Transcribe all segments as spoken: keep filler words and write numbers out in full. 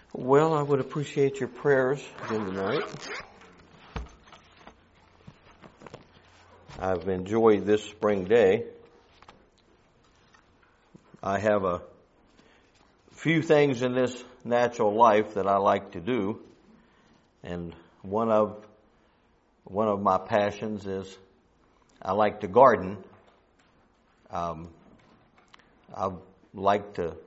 Well, I would appreciate your prayers again tonight. I've enjoyed this spring day. I have a few things in this natural life that I like to do, and one of one of my passions is I like to garden. Um, I like to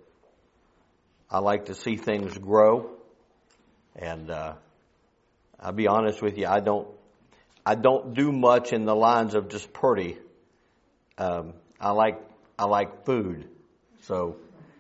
I like to see things grow, and uh, I'll be honest with you, I don't I don't do much in the lines of just pretty. Um, I like I like food, so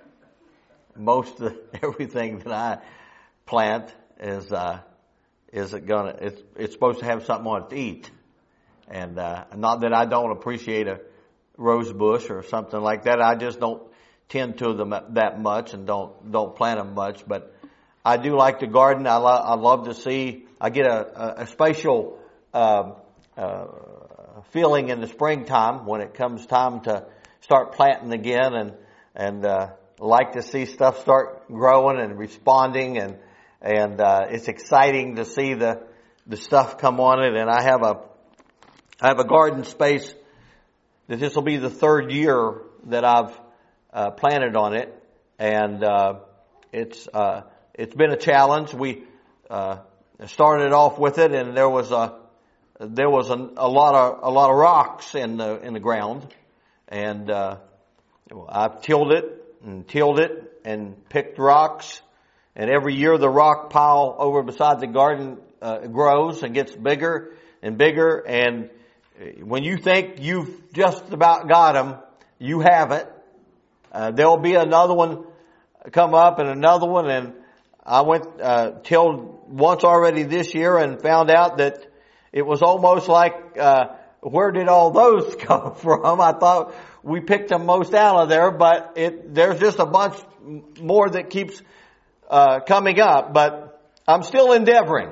most of everything that I plant is uh, is it gonna it's it's supposed to have something on it to eat, and uh, not that I don't appreciate a rose bush or something like that. I just don't tend to them that much and don't don't plant them much, but I do like to garden. I, lo- I love to see. I get a, a, a spatial uh, uh, feeling in the springtime when it comes time to start planting again, and and uh, like to see stuff start growing and responding, and and uh, it's exciting to see the the stuff come on it. And I have a I have a garden space that this will be the third year that I've Uh, planted on it, and uh, it's uh, it's been a challenge. We uh, started off with it, and there was a there was a, a lot of a lot of rocks in the in the ground, and uh, I've tilled it and tilled it and picked rocks, and every year the rock pile over beside the garden uh, grows and gets bigger and bigger, and when you think you've just about got them, you haven't. Uh, there'll be another one come up and another one, and I went uh, tilled once already this year and found out that it was almost like, uh, where did all those come from? I thought we picked them most out of there, but it there's just a bunch more that keeps uh, coming up. But I'm still endeavoring.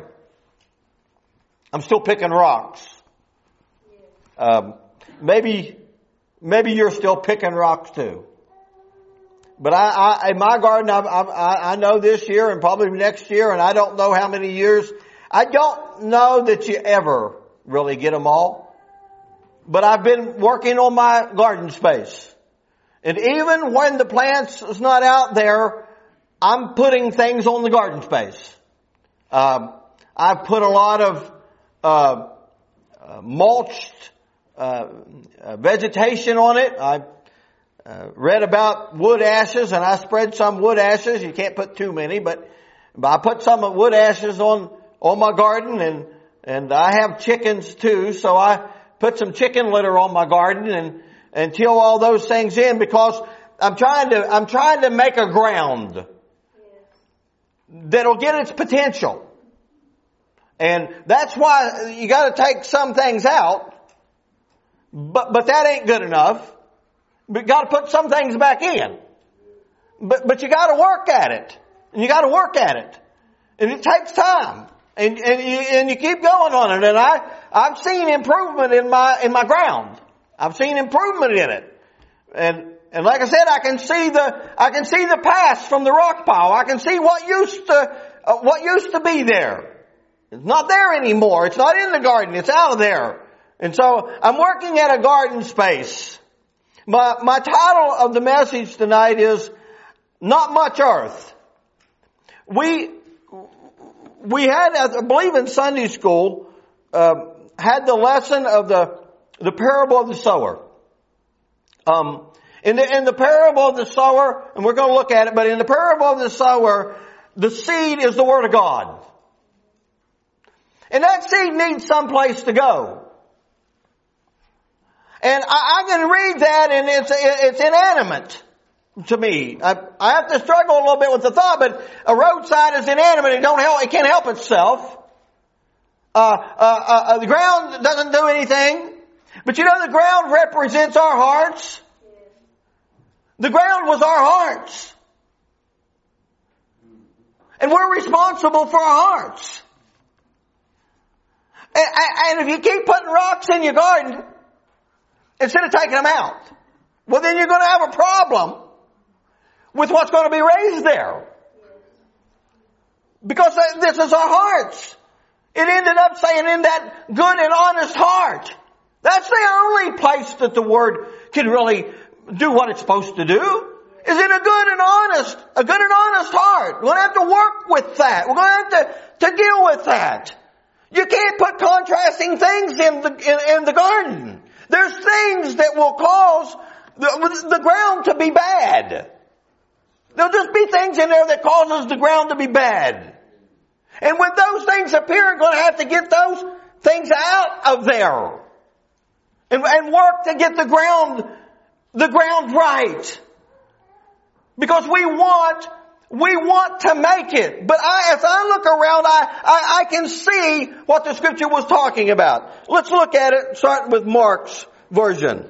I'm still picking rocks. Um, maybe maybe you're still picking rocks too. But I, I, in my garden, I, I, I know this year and probably next year, and I don't know how many years. I don't know that you ever really get them all. But I've been working on my garden space. And even when the plants is not out there, I'm putting things on the garden space. Um, I've put a lot of uh, uh, mulched uh, uh, vegetation on it. I Uh, read about wood ashes, and I spread some wood ashes. You can't put too many, but, but I put some wood ashes on, on my garden, and, and I have chickens too, so I put some chicken litter on my garden and, and till all those things in, because I'm trying to, I'm trying to make a ground that'll get its potential. And that's why you gotta take some things out, but, but that ain't good enough. But you got to put some things back in. But but you got to work at it, and you got to work at it, and it takes time, and and you and you keep going on it. And I I've seen improvement in my in my ground. I've seen improvement in it, and and like I said, I can see the I can see the past from the rock pile. I can see what used to uh, what used to be there. It's not there anymore. It's not in the garden. It's out of there. And so I'm working at a garden space. My, my title of the message tonight is Not Much Earth. We, we had, I believe in Sunday school, uh, had the lesson of the, the parable of the sower. Um, in the, in the parable of the sower, and we're going to look at it, but in the parable of the sower, the seed is the Word of God. And that seed needs some place to go. And I, I can read that, and it's it's inanimate to me. I, I have to struggle a little bit with the thought, but a roadside is inanimate. It don't help. It can't help itself. Uh, uh, uh, the ground doesn't do anything. But you know, the ground represents our hearts. The ground was our hearts, and we're responsible for our hearts. And, and if you keep putting rocks in your garden instead of taking them out, well, then you're going to have a problem with what's going to be raised there. Because this is our hearts. It ended up saying in that good and honest heart. That's the only place that the Word can really do what it's supposed to do. Is in a good and honest, a good and honest heart. We're going to have to work with that. We're going to have to, to deal with that. You can't put contrasting things in the, in, in the garden. There's things that will cause the, the ground to be bad. There'll just be things in there that causes the ground to be bad. And when those things appear, you're going to have to get those things out of there. And, and work to get the ground, the ground right. Because we want, we want to make it. But I, as I look around, I, I, I can see what the Scripture was talking about. Let's look at it, starting with Mark's version.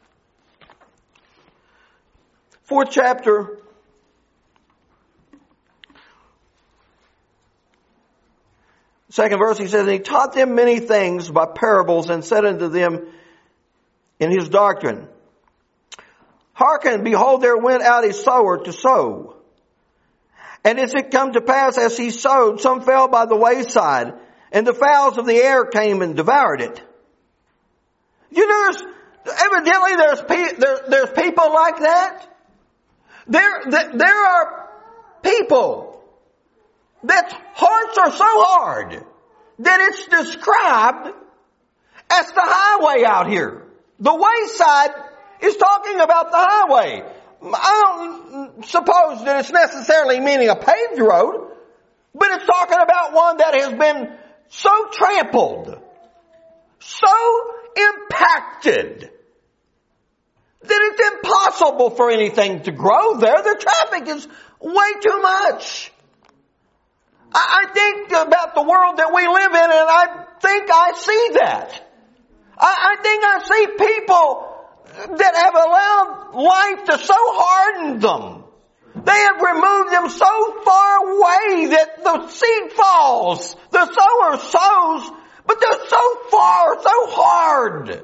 Fourth chapter. Second verse, he says, and he taught them many things by parables and said unto them in his doctrine, hearken, behold, there went out a sower to sow. And as it come to pass, as he sowed, some fell by the wayside, and the fowls of the air came and devoured it. You know, there's, evidently there's, pe- there, there's people like that. There, there are people that hearts are so hard that it's described as the highway out here. The wayside is talking about the highway. I don't suppose that it's necessarily meaning a paved road, but it's talking about one that has been so trampled, so impacted, that it's impossible for anything to grow there. The traffic is way too much. I think about the world that we live in, and I think I see that. I think I see people that have allowed life to so harden them. They have removed them so far away that the seed falls. The sower sows, but they're so far, so hard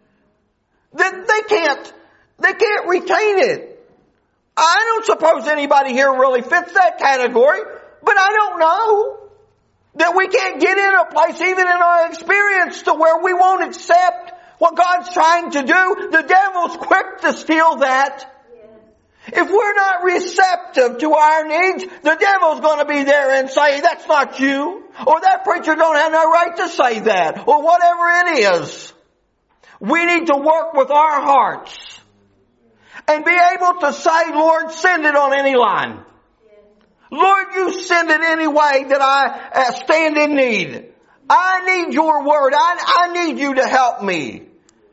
that they can't, they can't retain it. I don't suppose anybody here really fits that category, but I don't know that we can't get in a place, even in our experience, to where we won't accept what God's trying to do. The devil's quick to steal that. If we're not receptive to our needs, the devil's going to be there and say, that's not you. Or that preacher don't have no right to say that. Or whatever it is. We need to work with our hearts. And be able to say, Lord, send it on any line. Lord, you send it any way that I uh, stand in need. I need your word. I, I need you to help me.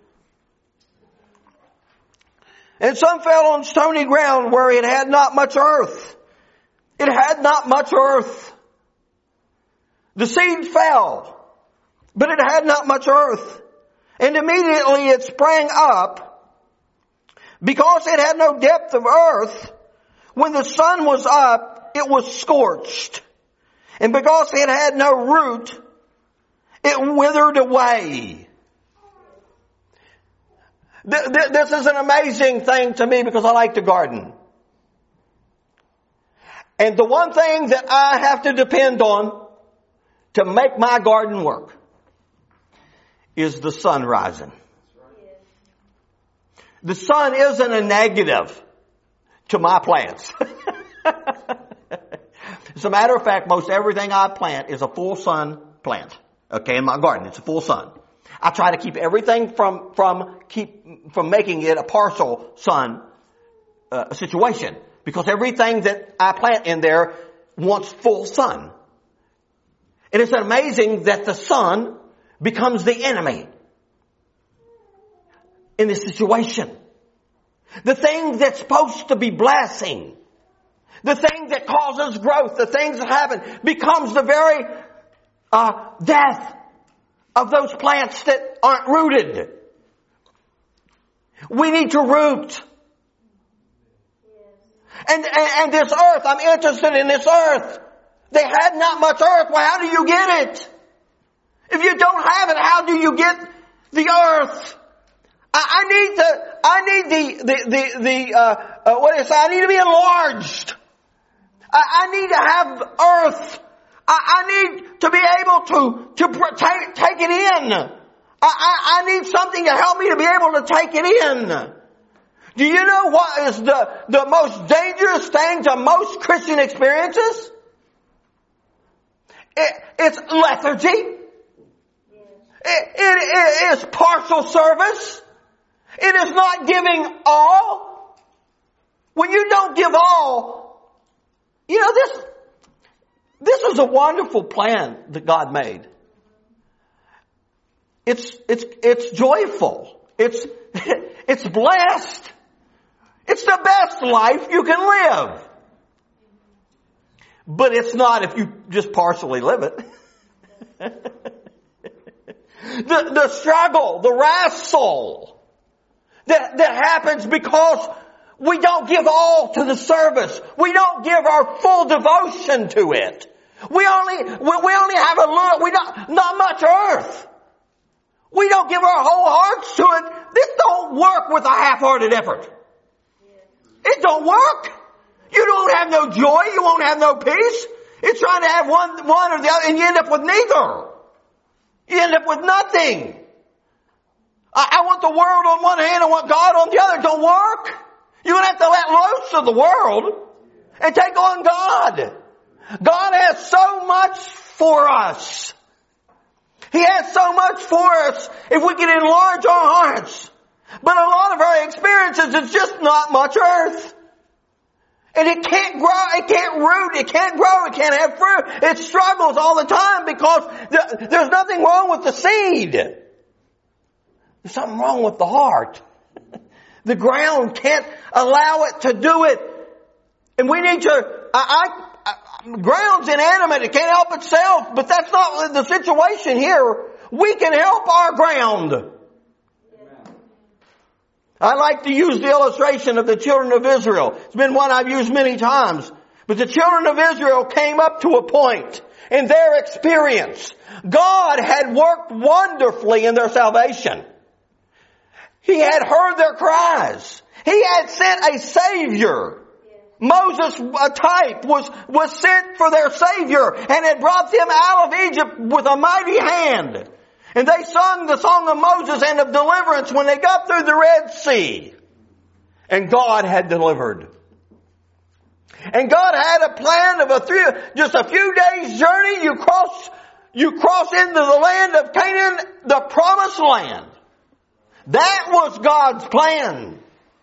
And some fell on stony ground where it had not much earth. It had not much earth. The seed fell, but it had not much earth. And immediately it sprang up, because it had no depth of earth. When the sun was up, it was scorched. And because it had no root, it withered away. This is an amazing thing to me because I like to garden. And the one thing that I have to depend on to make my garden work is the sun rising. The sun isn't a negative to my plants. As a matter of fact, most everything I plant is a full sun plant. Okay, in my garden, it's a full sun. I try to keep everything from from keep from making it a partial sun uh, situation, because everything that I plant in there wants full sun. And it's amazing that the sun becomes the enemy in this situation. The thing that's supposed to be blessing, the thing that causes growth, the things that happen, becomes the very uh, death of those plants that aren't rooted. We need to root. And, and, and this earth, I'm interested in this earth. They had not much earth. Well, how do you get it? If you don't have it, how do you get the earth? I, I need the, I need the, the, the, the uh, uh, what is it? I need to be enlarged. I, I need to have earth I, I need to be able to, to take, take it in. I, I, I need something to help me to be able to take it in. Do you know what is the, the most dangerous thing to most Christian experiences? It, it's lethargy. It, it, it is partial service. It is not giving all. When you don't give all, you know, this, this is a wonderful plan that God made. It's, it's, it's joyful. It's, it's blessed. It's the best life you can live. But it's not if you just partially live it. the, the struggle, the wrestle that, that happens because we don't give all to the service. We don't give our full devotion to it. We only, we, we only have a little, we don't, not much earth. We don't give our whole hearts to it. This don't work with a half-hearted effort. It don't work. You don't have no joy. You won't have no peace. It's trying to have one, one or the other, and you end up with neither. You end up with nothing. I, I want the world on one hand, I want God on the other. It don't work. You're going to have to let loose of the world and take on God. God has so much for us. He has so much for us if we can enlarge our hearts. But a lot of our experiences, it's just not much earth. And it can't grow, it can't root, it can't grow, it can't have fruit. It struggles all the time because the, there's nothing wrong with the seed. There's something wrong with the heart. The ground can't allow it to do it. And we need to, I, I, I, ground's inanimate, it can't help itself, but that's not the situation here. We can help our ground. I like to use the illustration of the children of Israel. It's been one I've used many times. But the children of Israel came up to a point in their experience. God had worked wonderfully in their salvation. He had heard their cries. He had sent a Savior. Moses, a type, was, was sent for their Savior and had brought them out of Egypt with a mighty hand. And they sung the song of Moses and of deliverance when they got through the Red Sea. And God had delivered. And God had a plan of a three, just a few days journey. You cross, you cross into the land of Canaan, the promised land. That was God's plan.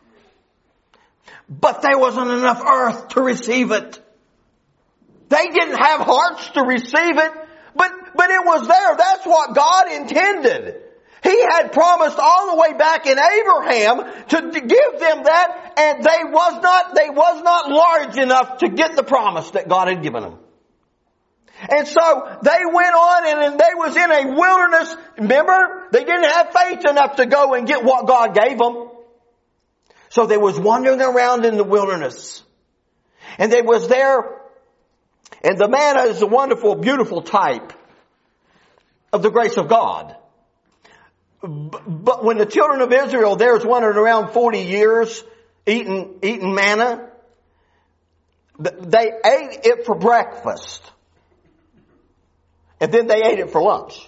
But there wasn't enough earth to receive it. They didn't have hearts to receive it. But, but it was there. That's what God intended. He had promised all the way back in Abraham to, to give them that, and they was not, they was not large enough to get the promise that God had given them. And so they went on and they was in a wilderness. Remember, they didn't have faith enough to go and get what God gave them. So they was wandering around in the wilderness. And they was there. And the manna is a wonderful, beautiful type of the grace of God. But when the children of Israel there was wandering around forty years eating, eating manna, they ate it for breakfast. And then they ate it for lunch.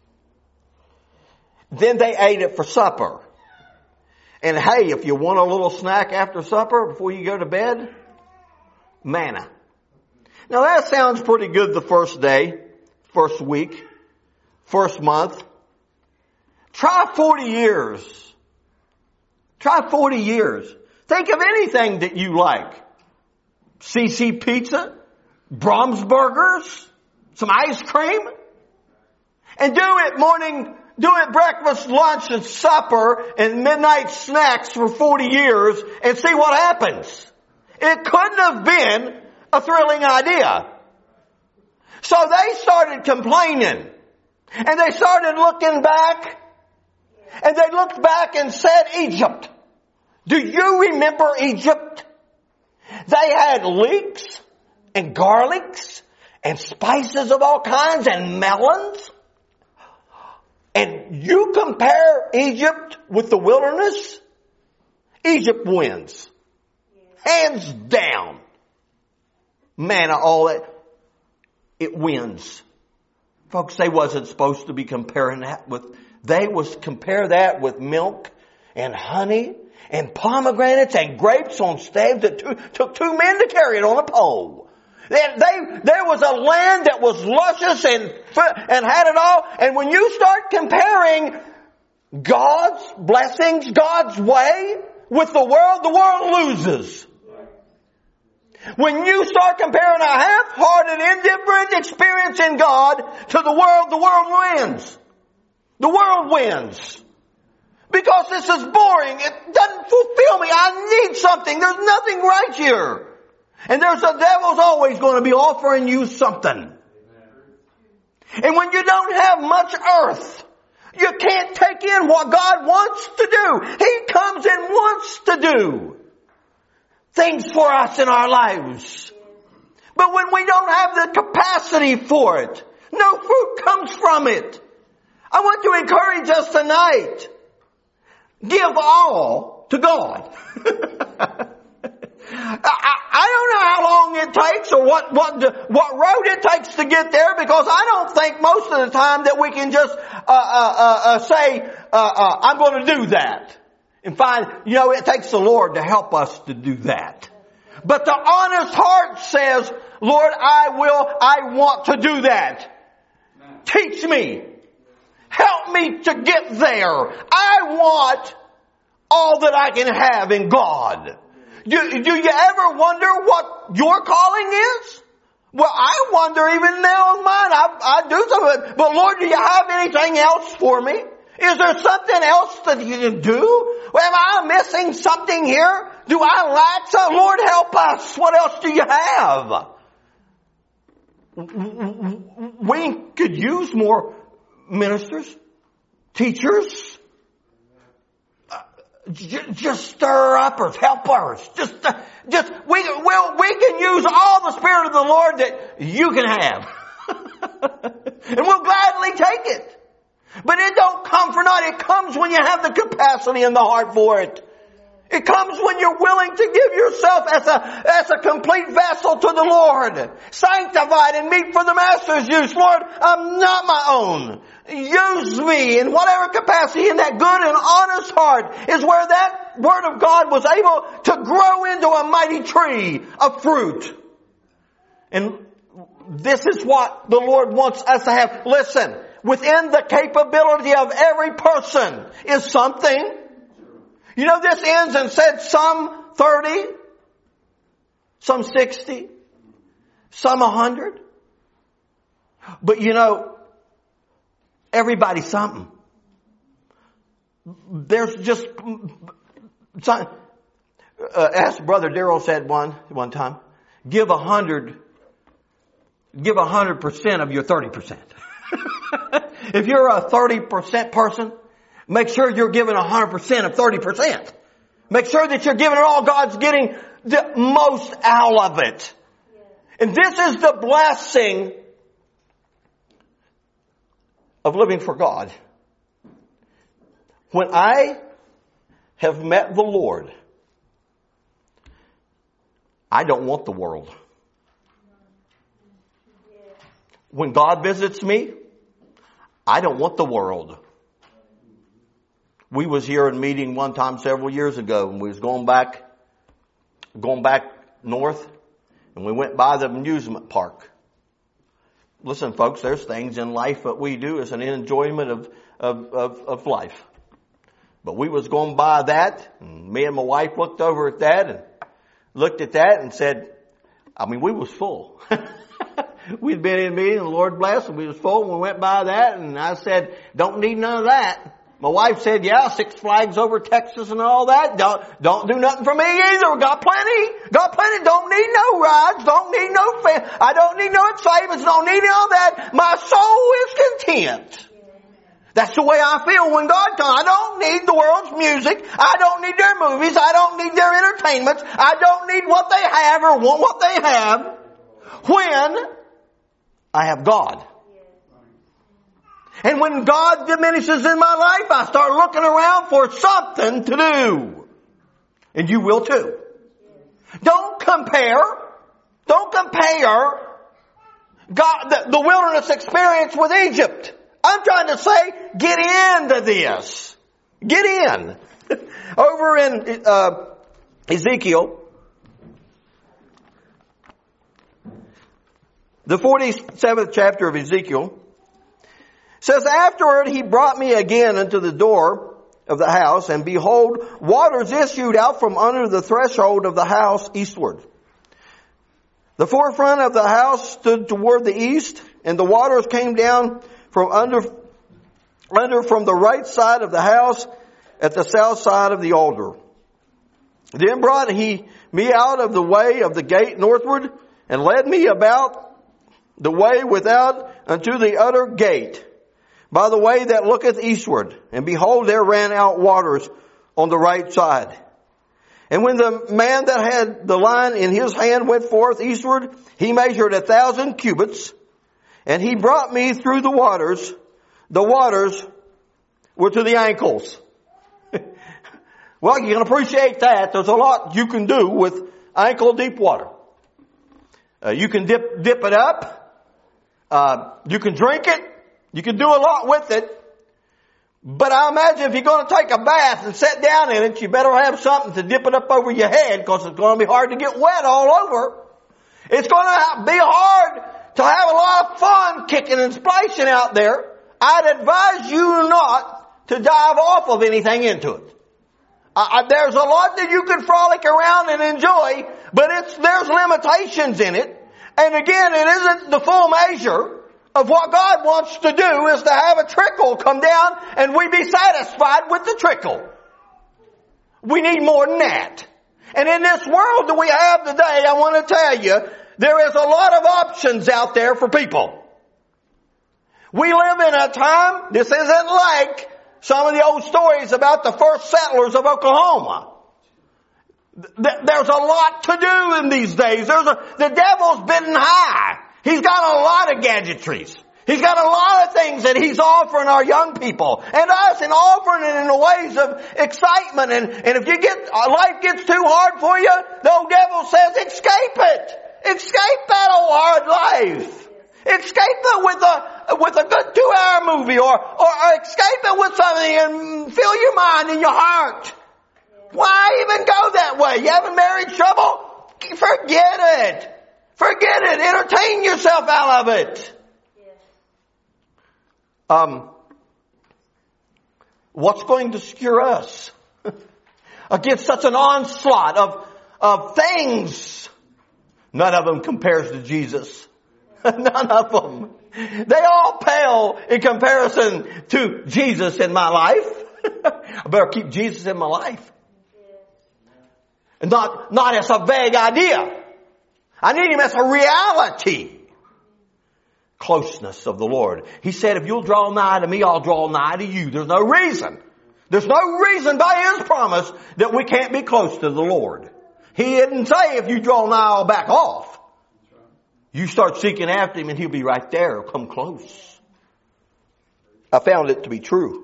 Then they ate it for supper. And hey, if you want a little snack after supper before you go to bed, manna. Now that sounds pretty good the first day, first week, first month. Try forty years. Try forty years. Think of anything that you like. C C Pizza, Brahms Burgers, some ice cream. And do it morning, do it breakfast, lunch, and supper, and midnight snacks for forty years and see what happens. It couldn't have been a thrilling idea. So they started complaining. And they started looking back. And they looked back and said, Egypt. Do you remember Egypt? They had leeks and garlics and spices of all kinds and melons. And you compare Egypt with the wilderness? Egypt wins. Hands down. Manna, all that. it wins. Folks, they wasn't supposed to be comparing that with, they was compare that with milk and honey and pomegranates and grapes on staves that two, took two men to carry it on a pole. They, they, there was a land that was luscious and, and had it all. And when you start comparing God's blessings, God's way with the world, the world loses. When you start comparing a half-hearted, indifferent experience in God to the world, the world wins. The world wins. Because this is boring. It doesn't fulfill me. I need something. There's nothing right here. And there's the devil's always going to be offering you something. And when you don't have much earth, you can't take in what God wants to do. He comes and wants to do things for us in our lives. But when we don't have the capacity for it, no fruit comes from it. I want to encourage us tonight. Give all to God. I, I don't know how long it takes or what, what, what road it takes to get there, because I don't think most of the time that we can just, uh, uh, uh, say, uh, uh, I'm going to do that. And find, you know, it takes the Lord to help us to do that. But the honest heart says, Lord, I will, I want to do that. Teach me. Help me to get there. I want all that I can have in God. Do, do you ever wonder what your calling is? Well, I wonder even now in mine. I, I do some of it. But Lord, do you have anything else for me? Is there something else that you can do? Am I missing something here? Do I lack something? Lord, help us. What else do you have? We could use more ministers, teachers, uh, j- just stir-uppers, helpers. Just, uh, just we, well, we can use all the Spirit of the Lord that you can have. And we'll gladly take it. But it don't come for naught. It comes when you have the capacity and the heart for it. It comes when you're willing to give yourself as a, as a complete vessel to the Lord. Sanctified and meet for the Master's use. Lord, I'm not my own. Use me in whatever capacity. In that good and honest heart is where that Word of God was able to grow into a mighty tree of fruit. And this is what the Lord wants us to have. Listen. Within the capability of every person is something. You know, this ends and said some thirty, some sixty, some a hundred. But you know, everybody's something. There's just, uh, as Brother Darrell said one, one time, give a hundred, give a hundred percent of your thirty percent. If you're a thirty percent person, make sure you're giving one hundred percent of thirty percent. Make sure that you're giving it all. God's getting the most out of it. And this is the blessing of living for God. When I have met the Lord, I don't want the world. When God visits me, I don't want the world. We was here in a meeting one time several years ago, and we was going back, going back north, and we went by the amusement park. Listen, folks, there's things in life that we do as an enjoyment of, of, of, of life. But we was going by that, and me and my wife looked over at that and looked at that and said, I mean, we was full. We'd been in a meeting, the Lord blessed, and we was full, and we went by that, and I said, don't need none of that. My wife said, yeah, Six Flags over Texas and all that. Don't, don't do nothing for me either. Got plenty. Got plenty. Don't need no rides. Don't need no fan. I don't need no savings. Don't need all that. My soul is content. That's the way I feel when God comes. I don't need the world's music. I don't need their movies. I don't need their entertainments. I don't need what they have or want what they have. When I have God. And when God diminishes in my life, I start looking around for something to do. And you will too. Don't compare. Don't compare God, the, the wilderness experience with Egypt. I'm trying to say, get into this. Get in. Over in uh, Ezekiel, the forty-seventh chapter of Ezekiel, says, afterward he brought me again unto the door of the house, and behold, waters issued out from under the threshold of the house eastward. The forefront of the house stood toward the east, and the waters came down from under, under from the right side of the house at the south side of the altar. Then brought he me out of the way of the gate northward, and led me about the way without unto the utter gate, by the way that looketh eastward. And behold, there ran out waters on the right side. And when the man that had the line in his hand went forth eastward, he measured a thousand cubits, and he brought me through the waters. The waters were to the ankles. Well, you can appreciate that. There's a lot you can do with ankle deep water. Uh, you can dip, dip it up. Uh, you can drink it. You can do a lot with it. But I imagine if you're going to take a bath and sit down in it, you better have something to dip it up over your head, because it's going to be hard to get wet all over. It's going to be hard to have a lot of fun kicking and splashing out there. I'd advise you not to dive off of anything into it. Uh, there's a lot that you can frolic around and enjoy, but it's, there's limitations in it. And again, it isn't the full measure of what God wants to do is to have a trickle come down and we be satisfied with the trickle. We need more than that. And in this world that we have today, I want to tell you, there is a lot of options out there for people. We live in a time, this isn't like some of the old stories about the first settlers of Oklahoma. There's a lot to do in these days. There's a, the devil's bidding high. He's got a lot of gadgetries. He's got a lot of things that he's offering our young people and us, and offering it in the ways of excitement. And, and if you get, life gets too hard for you, the old devil says, escape it. Escape that old hard life. Escape it with a, with a good two hour movie, or, or, or escape it with something and fill your mind and your heart. Why even go that way? You having married trouble? Forget it. Forget it. Entertain yourself out of it. Um, what's going to secure us against such an onslaught of, of things? None of them compares to Jesus. None of them. They all pale in comparison to Jesus in my life. I better keep Jesus in my life. And not, not as a vague idea. I need him as a reality. Closeness of the Lord. He said, if you'll draw nigh to me, I'll draw nigh to you. There's no reason. There's no reason by his promise that we can't be close to the Lord. He didn't say if you draw nigh, I'll back off. You start seeking after him and he'll be right there. Come close. I found it to be true.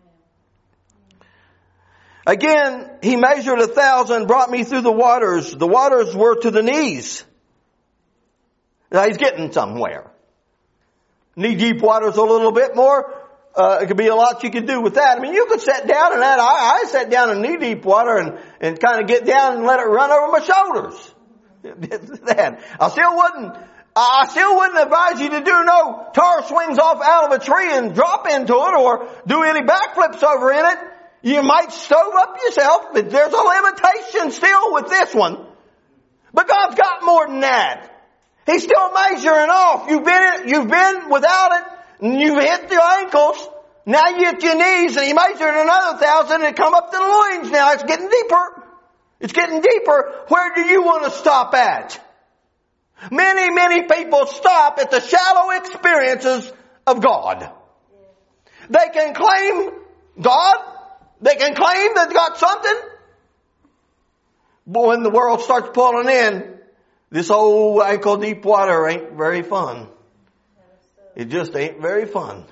Again, he measured a thousand, brought me through the waters. The waters were to the knees. Now he's getting somewhere. Knee deep water's a little bit more. Uh, it could be a lot you could do with that. I mean, you could sit down in that. I, I sat down in knee deep water and, and kind of get down and let it run over my shoulders. That. I still wouldn't, I still wouldn't advise you to do no tar swings off out of a tree and drop into it, or do any backflips over in it. You might stove up yourself, but there's a limitation still with this one. But God's got more than that. He's still measuring off. You've been, you've been without it, and you've hit your ankles. Now you hit your knees, and he measured another thousand, and it come up to the loins. Now it's getting deeper. It's getting deeper. Where do you want to stop at? Many, many people stop at the shallow experiences of God. They can claim God. They can claim they've got something. But when the world starts pulling in, this old ankle deep water ain't very fun. It just ain't very fun.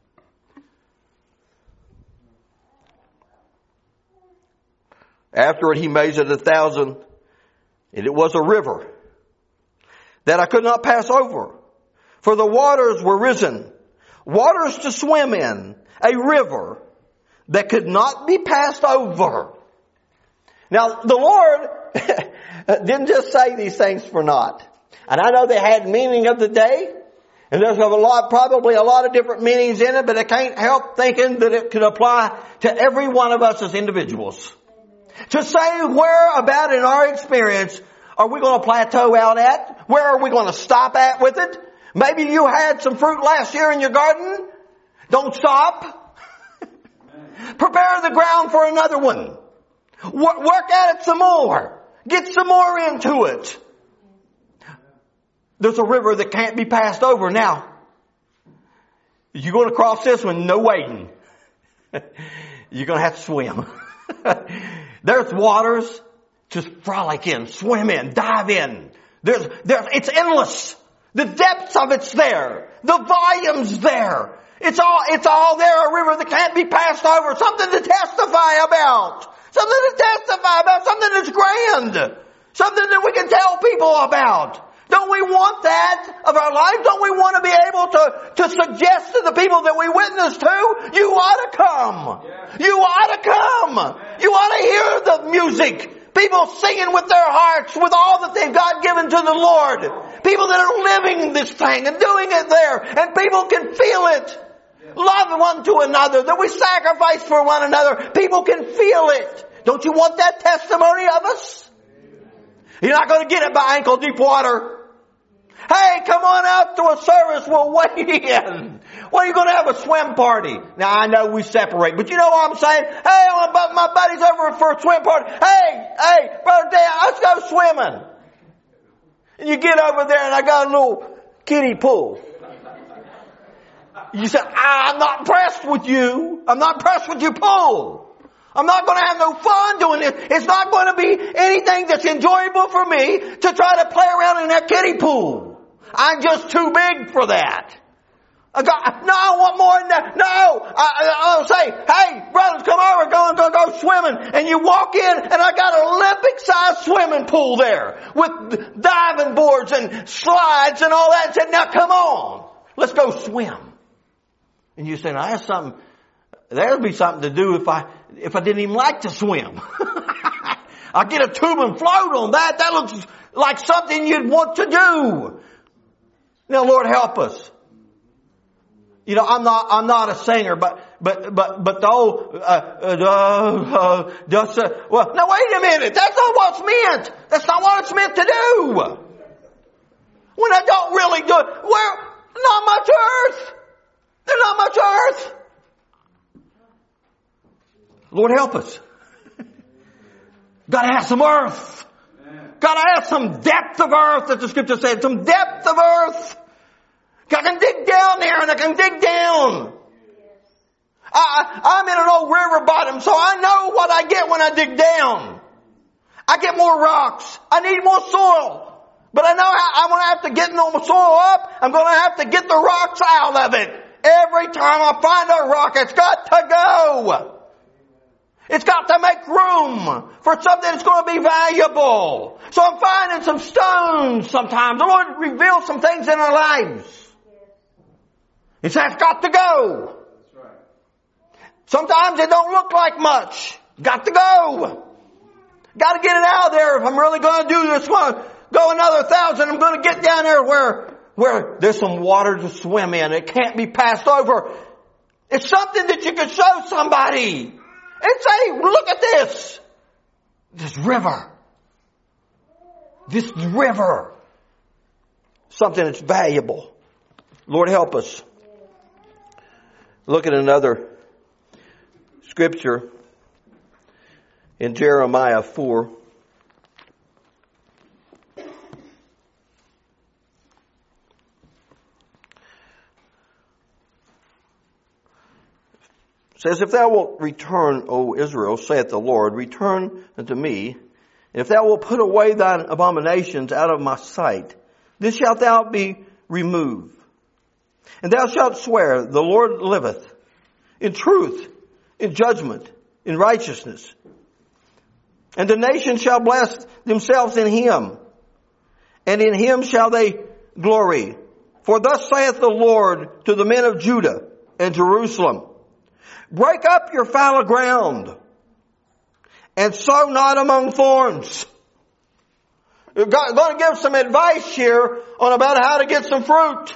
Afterward he measured a thousand, and it was a river that I could not pass over. For the waters were risen, waters to swim in, a river that could not be passed over. Now, the Lord didn't just say these things for naught. And I know they had meaning of the day. And there's a lot, probably a lot of different meanings in it, but I can't help thinking that it could apply to every one of us as individuals. To say where about in our experience are we going to plateau out at? Where are we going to stop at with it? Maybe you had some fruit last year in your garden. Don't stop. Prepare the ground for another one. Work at it some more. Get some more into it. There's a river that can't be passed over. Now, you're going to cross this one, no wading. You're going to have to swim. There's waters, just frolic in, swim in, dive in. There's, there's, it's endless. The depths of it's there. The volume's there. It's all, it's all there. A river that can't be passed over. Something to testify about. Something to testify about. Something that's grand. Something that we can tell people about. Don't we want that of our life? Don't we want to be able to, to suggest to the people that we witness to, you ought to come. Yeah. You ought to come. Yeah. You ought to hear the music. People singing with their hearts, with all that they've got given to the Lord. People that are living this thing and doing it there. And people can feel it. Love one to another. That we sacrifice for one another. People can feel it. Don't you want that testimony of us? You're not going to get it by ankle deep water. Hey, come on out to a service. We'll wait in. When are you going to have a swim party? Now, I know we separate, but you know what I'm saying? Hey, I want my buddies over for a swim party. Hey, hey, Brother Dan, let's go swimming. And you get over there and I got a little kiddie pool. You say, I'm not impressed with you. I'm not impressed with your pool. I'm not going to have no fun doing this. It's not going to be anything that's enjoyable for me to try to play around in that kiddie pool. I'm just too big for that. I got, no, I want more than that. No, I, I'll say, hey, brothers, come over, go and go, go swimming. And you walk in and I got an Olympic-sized swimming pool there with diving boards and slides and all that. And said, now come on, let's go swim. And you say, now that's something, there'd be something to do if I, if I didn't even like to swim. I get a tube and float on that. That looks like something you'd want to do. Now, Lord, help us. You know, I'm not, I'm not a singer, but, but, but, but the old, uh, uh, uh, just, uh, well, now wait a minute. That's not what's meant. That's not what it's meant to do. When I don't really do it, where, not much earth. There's not much earth. Lord, help us. Gotta have some earth. Gotta have some depth of earth, as the scripture said. Some depth of earth. I can dig down there and I can dig down. I, I'm in an old river bottom, so I know what I get when I dig down. I get more rocks. I need more soil. But I know how I'm going to have to get the soil up. I'm going to have to get the rocks out of it. Every time I find a rock, it's got to go. It's got to make room for something that's going to be valuable. So I'm finding some stones sometimes. The Lord reveals some things in our lives. He says, it's got to go. That's right. Sometimes it don't look like much. Got to go. Got to get it out of there. If I'm really going to do this one, go another thousand, I'm going to get down there where, where there's some water to swim in. It can't be passed over. It's something that you can show somebody and say, look at this. This river. This river. Something that's valuable. Lord, help us. Look at another scripture in Jeremiah four. It says, if thou wilt return, O Israel, saith the Lord, return unto me, and if thou wilt put away thine abominations out of my sight, then shalt thou be removed. And thou shalt swear, the Lord liveth, in truth, in judgment, in righteousness. And the nations shall bless themselves in him, and in him shall they glory. For thus saith the Lord to the men of Judah and Jerusalem, break up your fallow ground, and sow not among thorns. I'm going to give some advice here on about how to get some fruit.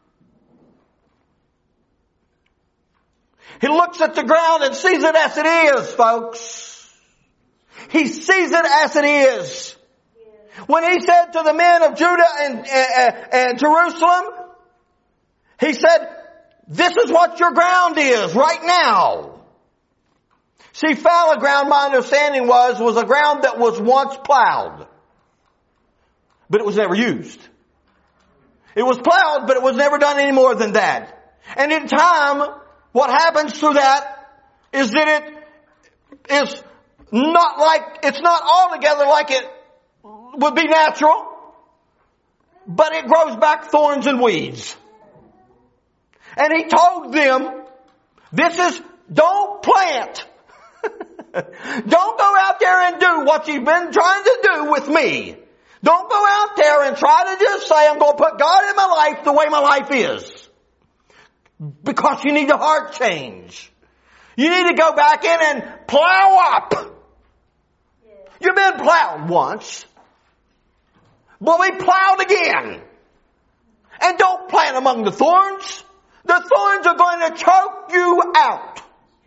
He looks at the ground and sees it as it is, folks. He sees it as it is. When he said to the men of Judah and, and, and Jerusalem, he said, this is what your ground is right now. See, fallow ground, my understanding was, was a ground that was once plowed, but it was never used. It was plowed, but it was never done any more than that. And in time, what happens to that is that it is not like, it's not altogether like it would be natural, but it grows back thorns and weeds. And he told them, this is, don't plant. Don't go out there and do what you've been trying to do with me. Don't go out there and try to just say, I'm going to put God in my life the way my life is. Because you need a heart change. You need to go back in and plow up. You've been plowed once. But we plowed again. And don't plant among the thorns. The thorns are going to choke you out.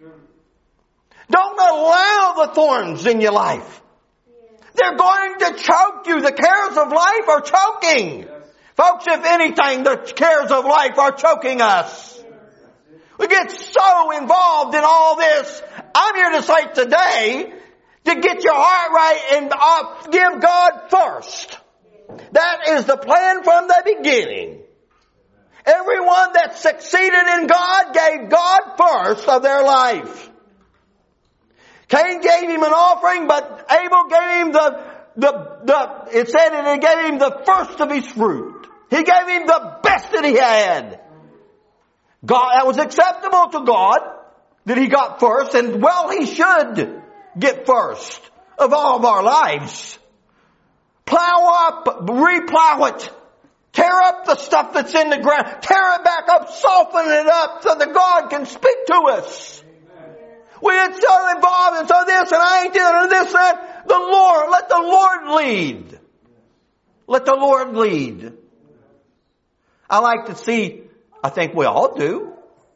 Don't allow the thorns in your life. They're going to choke you. The cares of life are choking. Folks, if anything, the cares of life are choking us. We get so involved in all this. I'm here to say today, to get your heart right and uh, give God first. That is the plan from the beginning. Everyone that succeeded in God gave God first of their life. Cain gave him an offering, but Abel gave him the, the, the, it said that he gave him the first of his fruit. He gave him the best that he had. God, that was acceptable to God that he got first, and well, he should get first of all of our lives. Plow up, replow it. Tear up the stuff that's in the ground. Tear it back up, soften it up so that God can speak to us. We get so involved in so this and I ain't doing this and that. The Lord, let the Lord lead. Let the Lord lead. I like to see, I think we all do.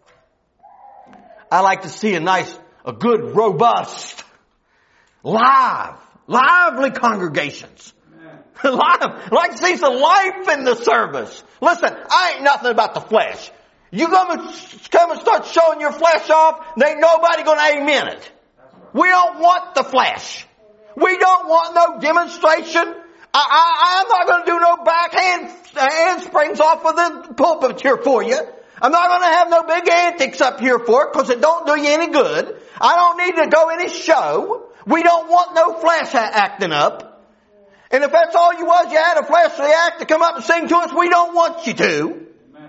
I like to see a nice, a good, robust, live, lively congregations. Live. I like to see some life in the service. Listen, I ain't nothing about the flesh. You come and, come and start showing your flesh off, there ain't nobody going to amen it. We don't want the flesh. We don't want no demonstration. I, I, I'm not going to do no backhand handsprings off of the pulpit here for you. I'm not going to have no big antics up here for it because it don't do you any good. I don't need to go any show. We don't want no flesh acting up. And if that's all you was, you had a fleshly act to come up and sing to us, we don't want you to.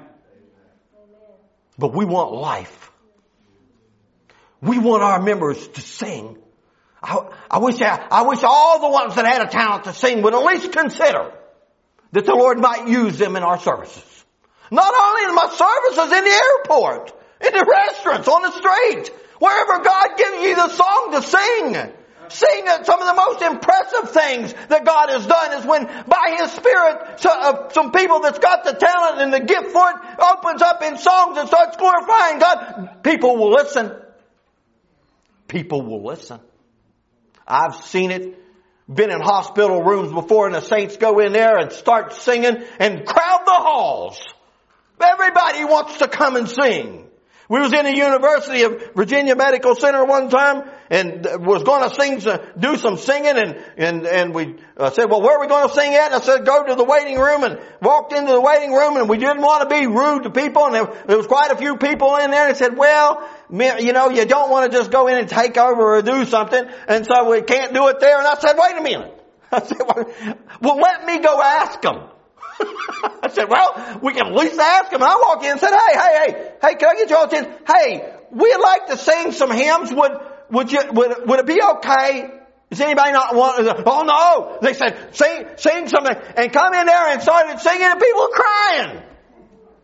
But we want life. We want our members to sing. I, I wish I, I wish all the ones that had a talent to sing would at least consider that the Lord might use them in our services. Not only in my services, in the airport, in the restaurants, on the street, wherever God gives you the song to sing. Sing some of the most impressive things that God has done is when by His Spirit so, uh, some people that's got the talent and the gift for it opens up in songs and starts glorifying God. People will listen. People will listen. I've seen it. Been in hospital rooms before and the saints go in there and start singing and crowd the halls. Everybody wants to come and sing. We was in the University of Virginia Medical Center one time and was going to sing, do some singing and, and, and we uh, said, well, where are we going to sing at? And I said, go to the waiting room, and walked into the waiting room, and we didn't want to be rude to people, and there, there was quite a few people in there, and said, well, you know, you don't want to just go in and take over or do something, and so we can't do it there. And I said, wait a minute. I said, well, let me go ask them. I said, well, we can at least ask them. And I walked in and said, hey, hey, hey, hey, can I get your attention? Hey, we'd like to sing some hymns. Would, would you, would, would it be okay? Does anybody not want, oh no. They said, sing, sing something, and come in there and started singing and people were crying.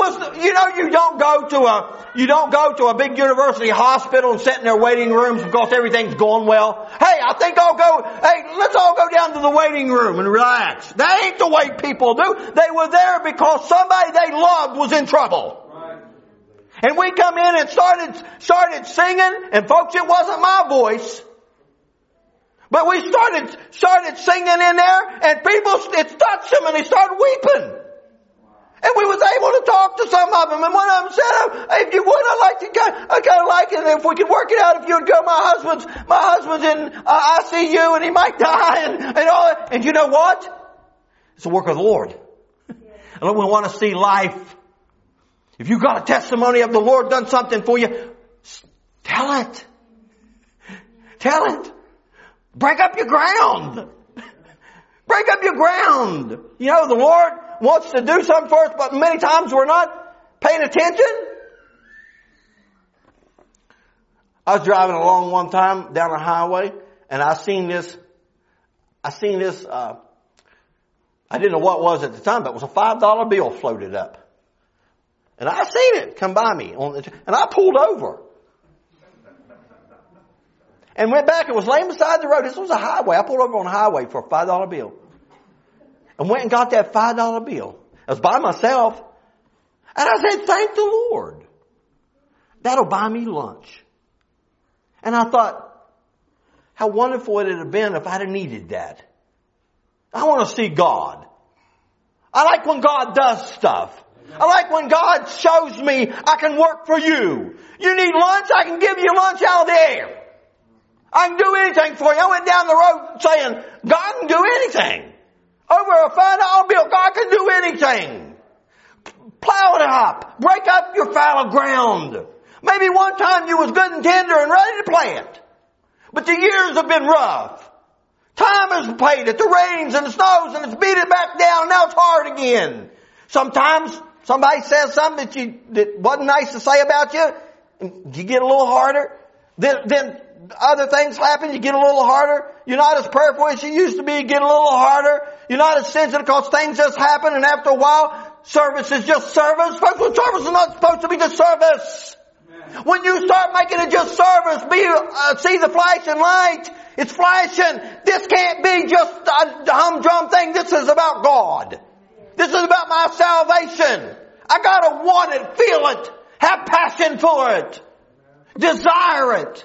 was, you know, you don't go to a, you don't go to a big university hospital and sit in their waiting rooms because everything's going well. Hey, I think I'll go, hey, let's all go down to the waiting room and relax. That ain't the way people do. They were there because somebody they loved was in trouble. And we come in and started, started singing, and folks, it wasn't my voice. But we started, started singing in there, and people, it touched them and they started weeping. And we was able to talk to some of them, and one of them said, hey, if you would, I'd like to go, I kind of like it if we could work it out, if you would go, my husband's, my husband's in uh, I C U and he might die and, and all that. And you know what? It's the work of the Lord. And we want to see life. If you've got a testimony of the Lord done something for you, tell it. Tell it. Break up your ground. Break up your ground. You know, the Lord wants to do something for us, but many times we're not paying attention. I was driving along one time down a highway, and I seen this, I seen this, uh, I didn't know what it was at the time, but it was a five dollar bill floated up. And I seen it come by me, on the, and I pulled over. And went back and was laying beside the road. This was a highway. I pulled over on a highway for a five dollar bill. And went and got that five dollar bill. I was by myself. And I said, thank the Lord. That'll buy me lunch. And I thought, how wonderful would it have been if I'd have needed that. I want to see God. I like when God does stuff. I like when God shows me I can work for you. You need lunch? I can give you lunch out of the air. I can do anything for you. I went down the road saying, God can do anything. Over a five dollar bill, God can do anything. Plow it up. Break up your fallow ground. Maybe one time you was good and tender and ready to plant. But the years have been rough. Time has paid it. The rains and the snows, and it's beat it back down. Now it's hard again. Sometimes somebody says something that you that wasn't nice to say about you, and you get a little harder. Then, then other things happen, you get a little harder. You're not as prayerful as you used to be, you get a little harder. You're not as sensitive because things just happen, and after a while, service is just service. Folks, well, service is not supposed to be just service. Amen. When you start making it just service, be uh, see the flashing light. It's flashing. This can't be just a humdrum thing. This is about God. This is about my salvation. I gotta want it, feel it, have passion for it, desire it.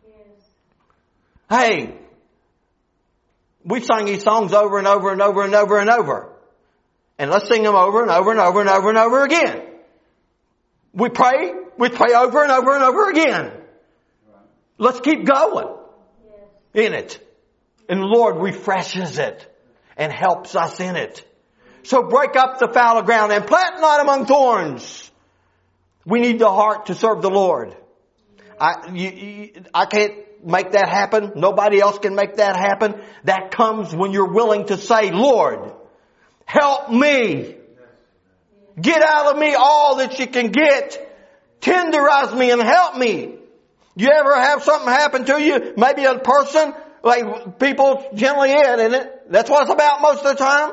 Hey, we sung these songs over and over and over and over and over. And let's sing them over and over and over and over and over again. We pray, we pray over and over and over again. Let's keep going in it. And the Lord refreshes it and helps us in it. So break up the fallow ground and plant not among thorns. We need the heart to serve the Lord. I, you, you, I can't make that happen. Nobody else can make that happen. That comes when you're willing to say, Lord, help me. Get out of me all that you can get. Tenderize me and help me. You ever have something happen to you? Maybe a person, like people generally in, isn't it? That's what it's about most of the time.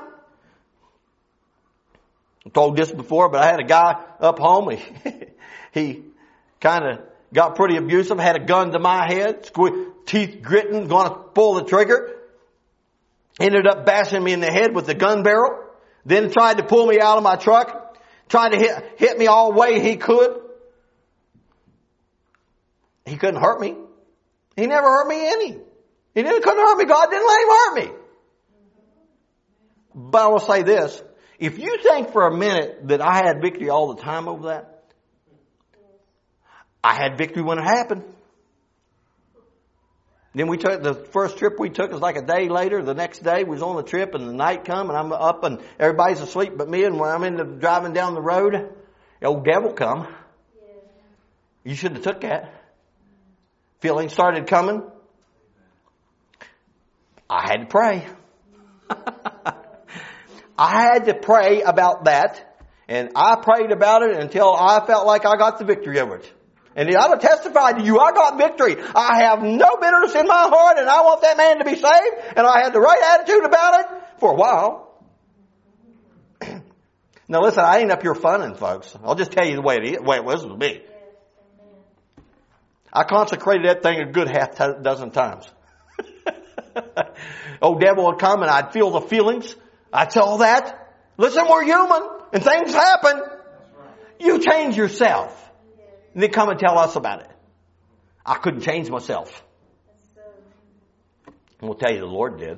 I told this before, but I had a guy up home. He, he kind of got pretty abusive, had a gun to my head, sque- teeth gritting, going to pull the trigger. Ended up bashing me in the head with the gun barrel. Then tried to pull me out of my truck. Tried to hit, hit me all the way he could. He couldn't hurt me. He never hurt me any. He didn't, couldn't hurt me. God didn't let him hurt me. But I will say this. If you think for a minute that I had victory all the time over that, I had victory when it happened. Then we took, the first trip we took was like a day later. The next day we was on the trip and the night come and I'm up and everybody's asleep but me. And when I'm in the, driving down the road, the old devil come. You should have took that. Feelings started coming. I had to pray. I had to pray about that. And I prayed about it until I felt like I got the victory over it. And I'll testify to you, I got victory. I have no bitterness in my heart and I want that man to be saved. And I had the right attitude about it for a while. Now listen, I ain't up here funning, folks. I'll just tell you the way it is, the way it was with me. I consecrated that thing a good half t- dozen times. Old devil would come and I'd feel the feelings. I'd say all that. Listen, we're human and things happen. You change yourself. And then come and tell us about it. I couldn't change myself. And we'll tell you the Lord did.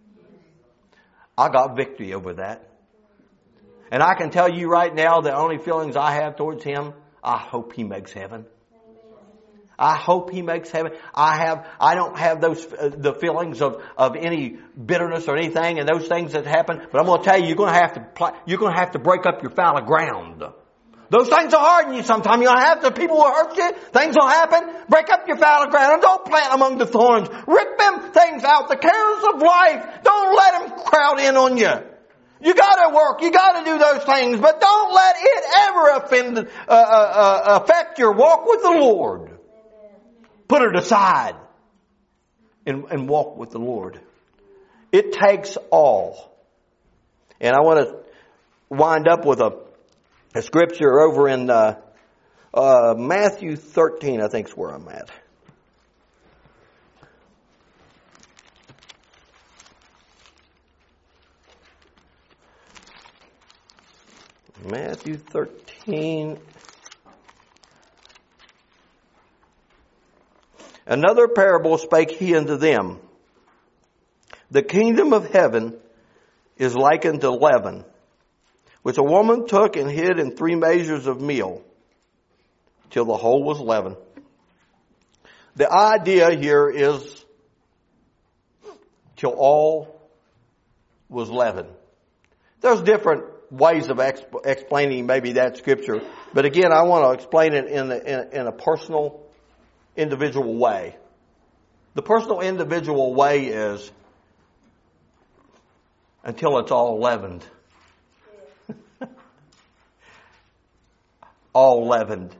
I got victory over that. And I can tell you right now, the only feelings I have towards Him, I hope He makes heaven. I hope He makes heaven. I have, I don't have those, uh, the feelings of, of any bitterness or anything and those things that happen. But I'm going to tell you, you're going to have to, pl- you're going to have to break up your fallow ground. Those things will harden you sometime. You'll have to, people will hurt you. Things will happen. Break up your fallow ground and don't plant among the thorns. Rip them things out. The cares of life. Don't let them crowd in on you. You gotta work. You gotta do those things. But don't let it ever offend, uh, uh, uh, affect your walk with the Lord. Put it aside and, and walk with the Lord. It takes all. And I want to wind up with a, a scripture over in uh, uh, Matthew thirteen, I think is where I'm at. Matthew thirteen. Another parable spake he unto them. The kingdom of heaven is likened to leaven, which a woman took and hid in three measures of meal, till the whole was leavened. The idea here is till all was leavened. There's different ways of exp- explaining maybe that scripture, but again, I want to explain it in a, in, in a personal, individual way. The personal, individual way is until it's all leavened. All leavened.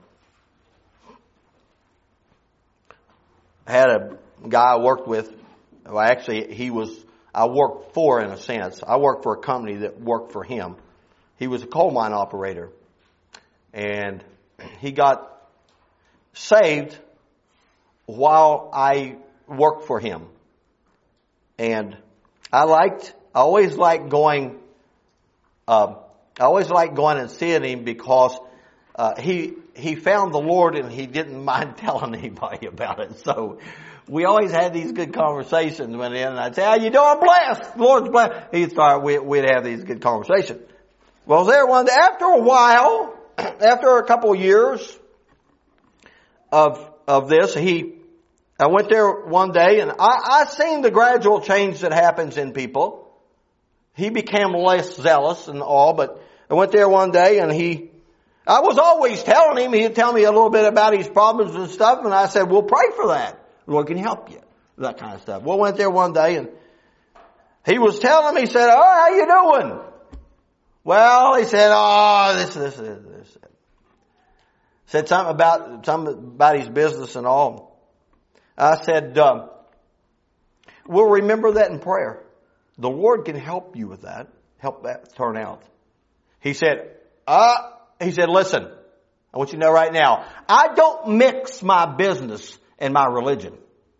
I had a guy I worked with. Well, actually, he was, I worked for in a sense. I worked for a company that worked for him. He was a coal mine operator. And he got saved while I worked for him. And I liked, I always liked going, uh, I always liked going and seeing him because uh, he, he found the Lord and he didn't mind telling anybody about it. So we always had these good conversations when in and I'd say, how you doing? Blessed. The Lord's blessed. He'd start, we, we'd have these good conversations. Well, I was there one day. After a while, after a couple of years of of this, he, I went there one day and I, I seen the gradual change that happens in people. He became less zealous and all, but I went there one day and he, I was always telling him, he'd tell me a little bit about his problems and stuff, and I said, we'll pray for that. The Lord can help you. That kind of stuff. Well, I went there one day and he was telling me, he said, oh, how you doing? Well, he said, oh, this, this, this, this. Said something about, something about his business and all. I said, um, we'll remember that in prayer. The Lord can help you with that. Help that turn out. He said, uh, he said, listen, I want you to know right now, I don't mix my business and my religion.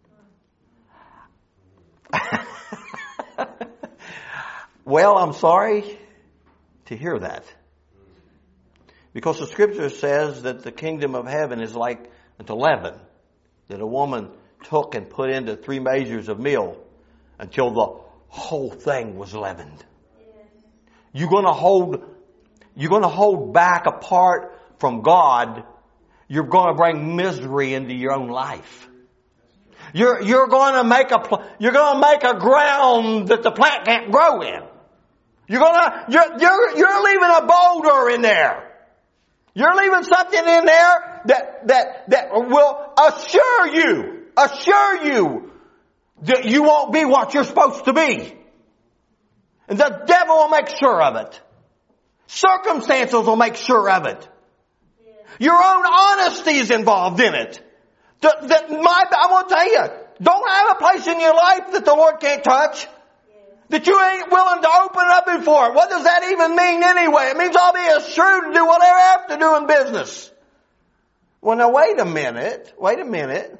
Well, I'm sorry to hear that. Because the scripture says that the kingdom of heaven is like unto leaven, that a woman took and put into three measures of meal until the whole thing was leavened. You're going to hold, you're going to hold back apart from God. You're going to bring misery into your own life. You're, you're going to make a, you're going to make a ground that the plant can't grow in. You're going to, you're, you're, you're leaving a boulder in there. You're leaving something in there that, that, that will assure you, assure you that you won't be what you're supposed to be. And the devil will make sure of it. Circumstances will make sure of it. Your own honesty is involved in it. That, that my, I want to tell you, don't have a place in your life that the Lord can't touch. that you ain't willing to open up before it. What does that even mean anyway? It means I'll be as shrewd to do whatever I have to do in business. Well, now wait a minute. Wait a minute.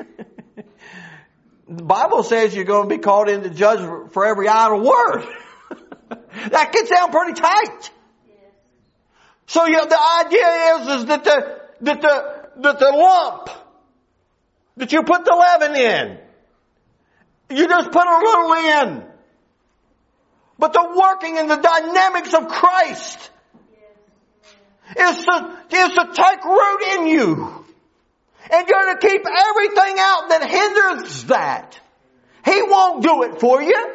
The Bible says you're going to be called into judgment for every idle word. That can sound pretty tight. So you know, the idea is, is that the, that the, that the lump that you put the leaven in, you just put a little in. But the working and the dynamics of Christ is to, is to take root in you. And you're to keep everything out that hinders that. He won't do it for you.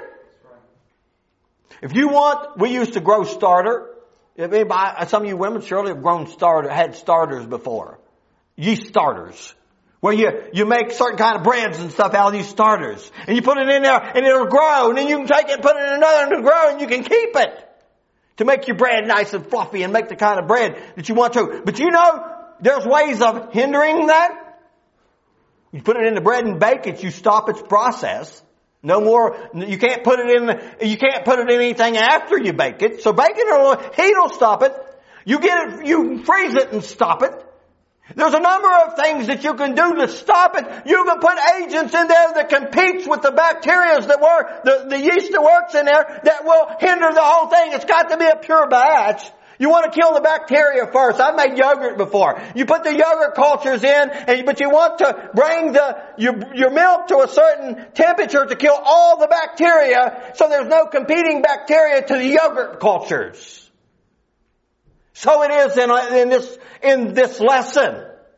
If you want, we used to grow starter. If anybody, some of you women surely have grown starter, had starters before. Yeast starters. Where you, you make certain kind of breads and stuff out of these starters. And you put it in there and it'll grow. And then you can take it and put it in another and it'll grow and you can keep it. To make your bread nice and fluffy and make the kind of bread that you want to. But you know, there's ways of hindering that. You put it in the bread and bake it, you stop its process. No more, you can't put it in, you can't put it in anything after you bake it. So baking it, heat will stop it. You get it, you freeze it and stop it. There's a number of things that you can do to stop it. You can put agents in there that competes with the bacteria that work, the, the yeast that works in there that will hinder the whole thing. It's got to be a pure batch. You want to kill the bacteria first. I've made yogurt before. You put the yogurt cultures in, and, but you want to bring the your, your milk to a certain temperature to kill all the bacteria so there's no competing bacteria to the yogurt cultures. So it is in, in this in this lesson.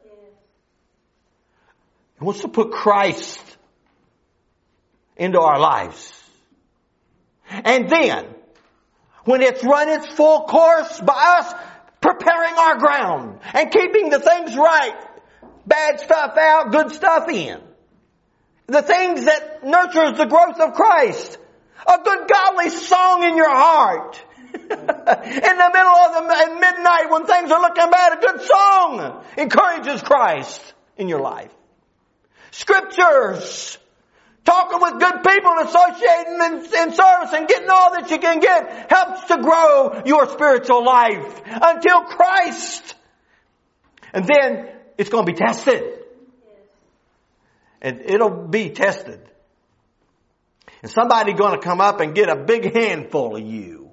He wants to put Christ into our lives. And then, when it's run its full course by us preparing our ground and keeping the things right, bad stuff out, good stuff in. The things that nurtures the growth of Christ. A good godly song in your heart. In the middle of the midnight when things are looking bad, a good song encourages Christ in your life. Scriptures. Talking with good people and associating in, in service and getting all that you can get helps to grow your spiritual life until Christ. And then it's going to be tested. And it'll be tested. And somebody's going to come up and get a big handful of you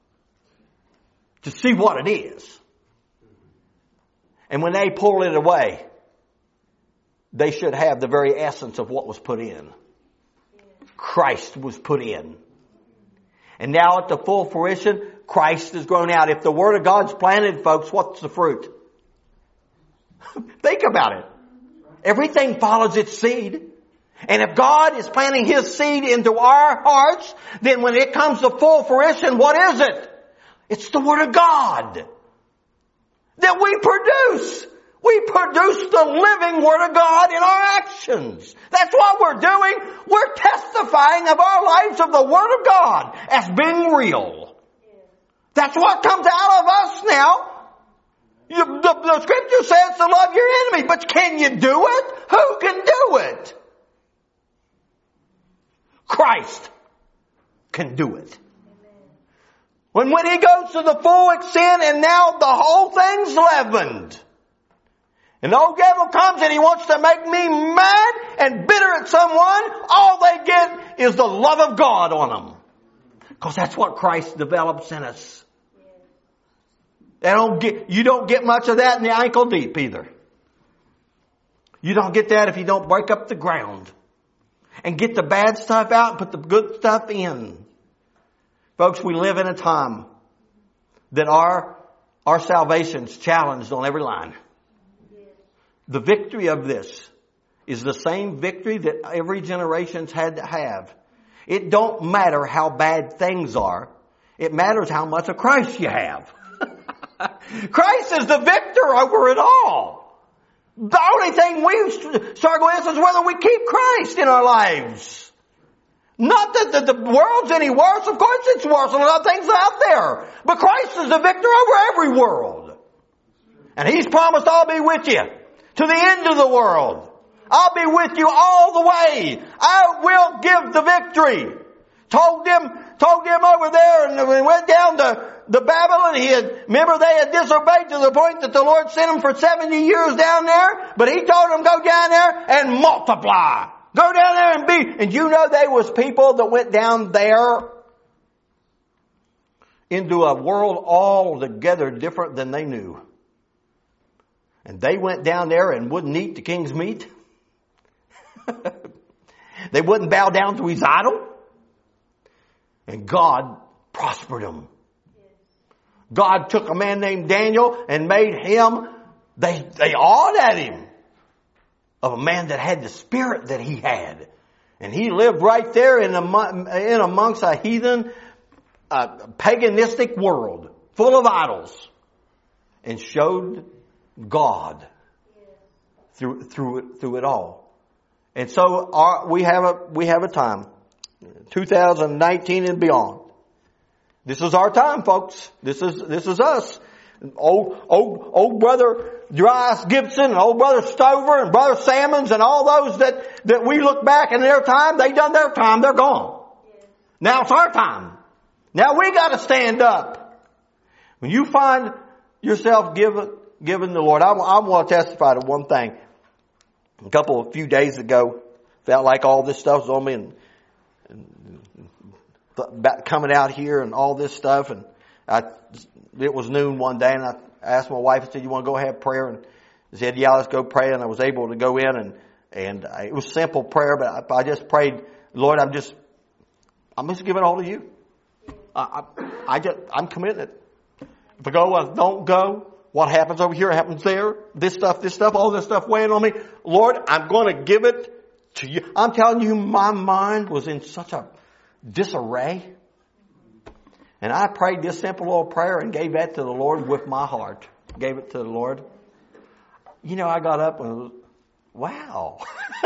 to see what it is. And when they pull it away, they should have the very essence of what was put in. Christ was put in. And now at the full fruition, Christ is grown out. If the Word of God's planted, folks, what's the fruit? Think about it. Everything follows its seed. And if God is planting His seed into our hearts, then when it comes to full fruition, what is it? It's the Word of God that we produce. We produce the living Word of God in our actions. That's what we're doing. We're testifying of our lives of the Word of God as being real. That's what comes out of us now. You, the, the Scripture says to love your enemy, but can you do it? Who can do it? Christ can do it. When, when He goes to the full extent and now the whole thing's leavened. And the old devil comes and he wants to make me mad and bitter at someone. All they get is the love of God on them. Because that's what Christ develops in us. They don't get, you don't get much of that in the ankle deep either. You don't get that if you don't break up the ground. And get the bad stuff out and put the good stuff in. Folks, we live in a time that our, our salvation's challenged on every line. The victory of this is the same victory that every generation's had to have. It don't matter how bad things are. It matters how much of Christ you have. Christ is the victor over it all. The only thing we struggle with is whether we keep Christ in our lives. Not that the, the world's any worse. Of course it's worse than a lot of things out there. But Christ is the victor over every world. And He's promised, I'll be with you to the end of the world. I'll be with you all the way. I will give the victory. Told them told them over there, and we went down to the Babylon. He had, remember they had disobeyed to the point that the Lord sent them for seventy years down there. But He told them, go down there and multiply. Go down there and be. And you know there was people that went down there into a world altogether different than they knew. And they went down there and wouldn't eat the king's meat. They wouldn't bow down to his idol. And God prospered them. God took a man named Daniel and made him, they, they awed at him, of a man that had the spirit that he had. And he lived right there in, a, in amongst a heathen, uh, paganistic world full of idols, and showed God through, through it, through it all. And so our, we have a, we have a time, two thousand nineteen and beyond. This is our time, folks. This is, this is us. Old, old, old brother Darius Gibson and old brother Stover and brother Salmons and all those that, that we look back in their time, they done their time, they're gone. Yes. Now it's our time. Now we gotta stand up. When you find yourself given, given the Lord, I, I want to testify to one thing. A couple of few days ago, felt like all this stuff was on me and, and about coming out here and all this stuff. And I, it was noon one day, and I asked my wife, I said, you want to go have prayer? And she said, yeah, let's go pray. And I was able to go in, and, and it was simple prayer, but I, I just prayed, Lord, I'm just, I'm just giving it all to you. I, I, I just, I'm committed. If I go, I don't go. What happens over here happens there. This stuff, this stuff, all this stuff weighing on me. Lord, I'm going to give it to you. I'm telling you, my mind was in such a disarray. And I prayed this simple little prayer and gave that to the Lord with my heart. Gave it to the Lord. You know, I got up and was, wow.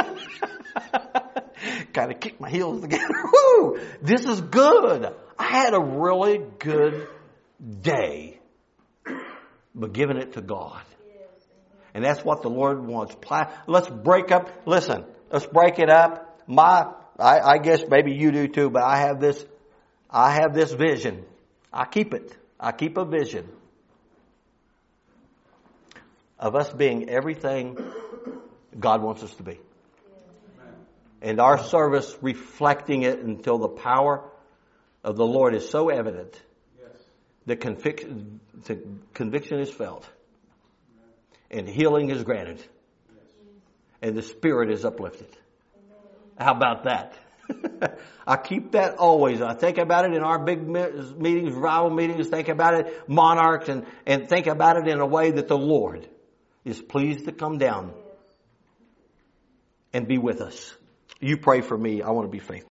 Kind of kicked my heels together. Woo! This is good. I had a really good day. But giving it to God. And that's what the Lord wants. Let's break up. Listen, let's break it up. My, I, I guess maybe you do too, but I have this, I have this vision. I keep it. I keep a vision of us being everything God wants us to be. And our service reflecting it until the power of the Lord is so evident. The conviction, the conviction is felt. And healing is granted. And the spirit is uplifted. How about that? I keep that always. I think about it in our big meetings, rival meetings, think about it, monarchs, and, and think about it in a way that the Lord is pleased to come down and be with us. You pray for me. I want to be faithful.